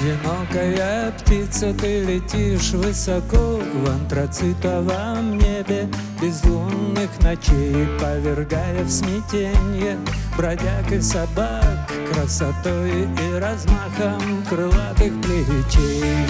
Одинокая птица, ты летишь высоко в антрацитовом небе безлунных ночей, повергая в смятенье бродяг и собак красотой и размахом крылатых плечей.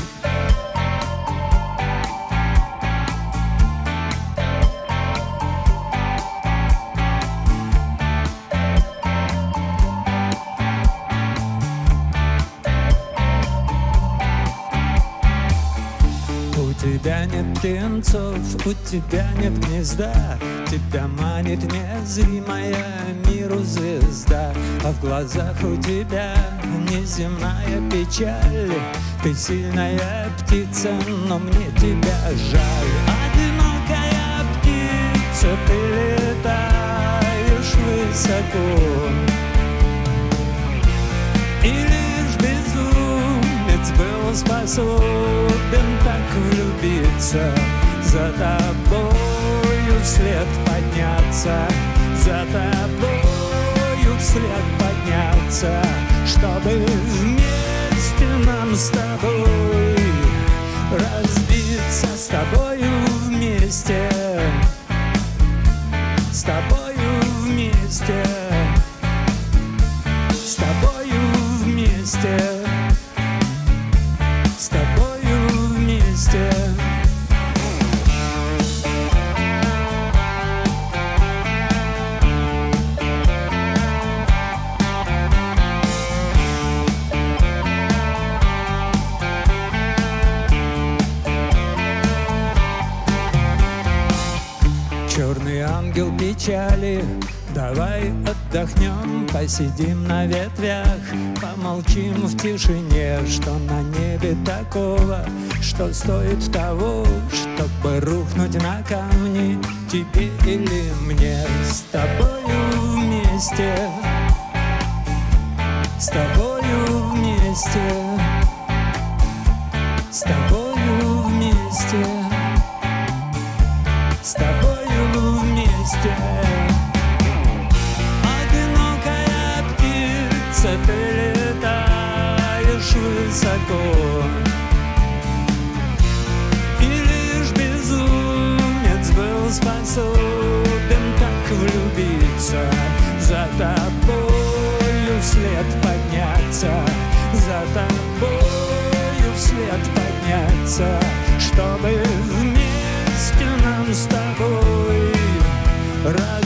У тебя нет птенцов, у тебя нет гнезда, тебя манит незримая миру звезда, а в глазах у тебя неземная печаль. Ты сильная птица, но мне тебя жаль. Одинокая птица, ты летаешь высоко, и лишь безумец был способен так влюбиться, за тобою вслед подняться, за тобою вслед подняться, чтобы вместе нам с тобой разбиться, с тобою вместе, с тобою вместе, с тобою вместе, с тобою вместе. Черный ангел печали, давай отдохнем, посидим на ветвях, помолчим в тишине, что на небе такого, что стоит того, чтобы рухнуть на камни тебе или мне. С тобою вместе, с тобою вместе, с тобою вместе, с тобою вместе. Одинокая птица, ты летаешь высоко, и лишь безумец был способен так влюбиться, за тобою вслед подняться, за тобою вслед подняться, чтобы вместе нам с тобой